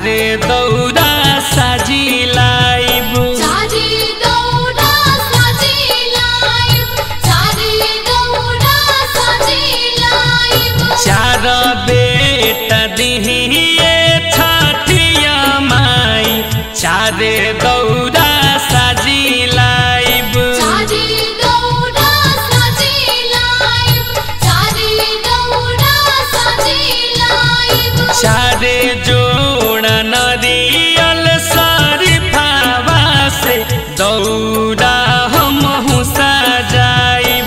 चारे दौरा साजिलाइब चार बेटा दिहिए छठिया माई चारे दौरा साजिलाइब चारे जोड़ा नरियल शरीफावा से दौरा हमहु सजाइब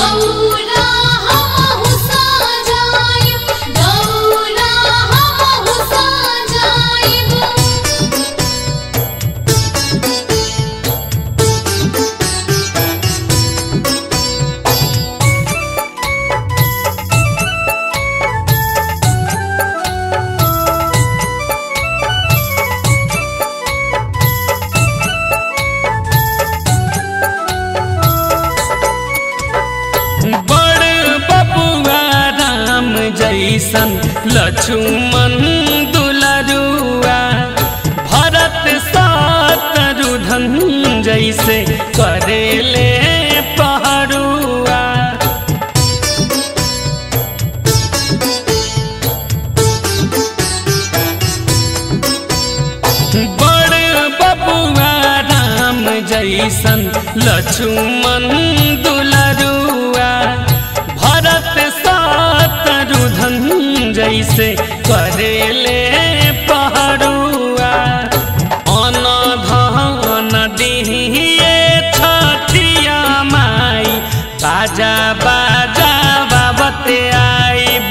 जैसन लक्ष्मण दुलरुआ भरत शत्रुघ्न जैसे करेले पहरुआ बड़ बबुआ राम जैसन लक्ष्मण दुलरुआ भरत शत्रुघ्न जैसे करेले पहरुआ अन धन दिहिए छठिया माई बाजा बाजा बाबते आइब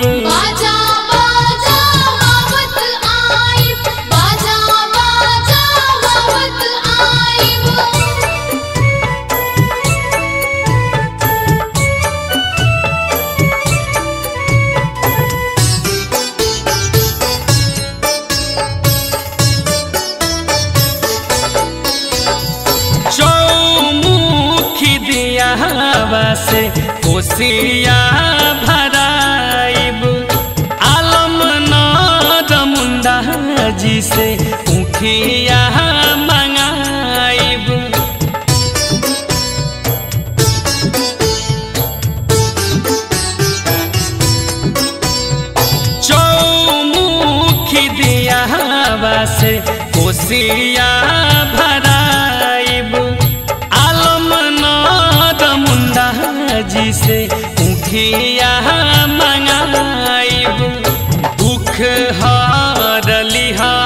से कोसिया भराइब आलम नाद मुंडा जी से उखिया मंगाइब चौमुखी दिया से कोसिया भराइब जी से उखिया मंगाइब दुख हर लिहा